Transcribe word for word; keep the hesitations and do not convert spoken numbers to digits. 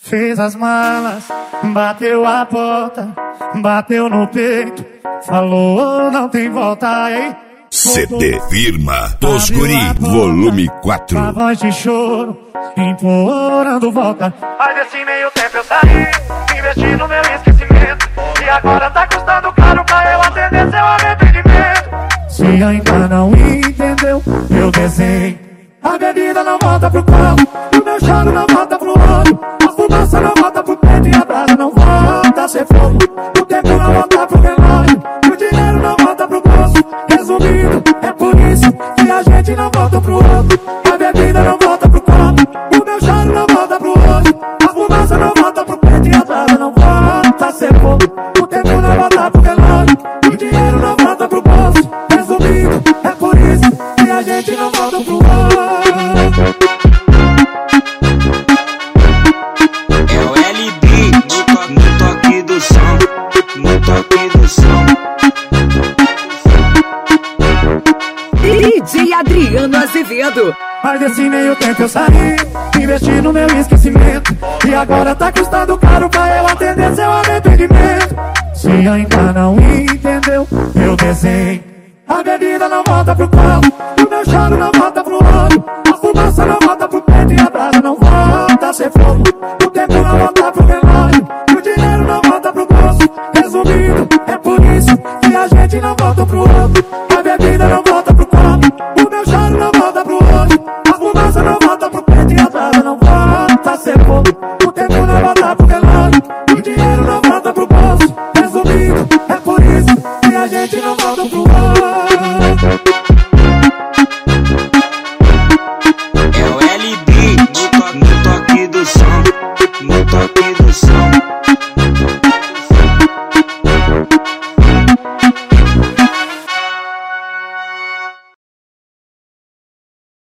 Fez as malas, bateu a porta, bateu no peito, falou não tem volta, hein? C D Firma dos Guri, volume quatro. A voz de choro, implorando volta. Mas nesse meio tempo eu saí, investi no meu esquecimento, e agora tá custando caro pra eu atender seu arrependimento. Se ainda não entendeu, eu desenho. A bebida não volta pro copo, o meu choro não volta pro olho, a fumaça não volta pro peito e a brasa não volta a ser fogo. O tempo não volta pro relógio, o dinheiro não volta pro bolso. Resumindo, é por isso que a gente não volta pro outro. A bebida não volta pro copo, o meu choro não volta pro olho, a fumaça não volta pro peito e a brasa não volta a ser fogo. O tempo não volta pro relógio, o dinheiro não volta pro bolso. Resumindo, é por isso que a gente não volta pro outro. É o L B no, no toque do som, no toque do som. D J Adriano Azevedo. Mas nesse meio tempo eu saí, investi no meu esquecimento, e agora tá custando caro pra eu atender seu arrependimento. Se ainda não entendeu, eu desenho. A bebida não volta pro copo, o meu choro não volta pro olho, a fumaça não volta pro peito e a brasa não volta a ser fogo. O tempo não volta pro relógio, o dinheiro não volta pro bolso. Resumindo, é por isso que a gente não volta pro outro. A bebida não volta pro copo, o meu choro não volta pro olho, a fumaça não volta pro peito e a brasa não volta a ser fogo. O tempo não volta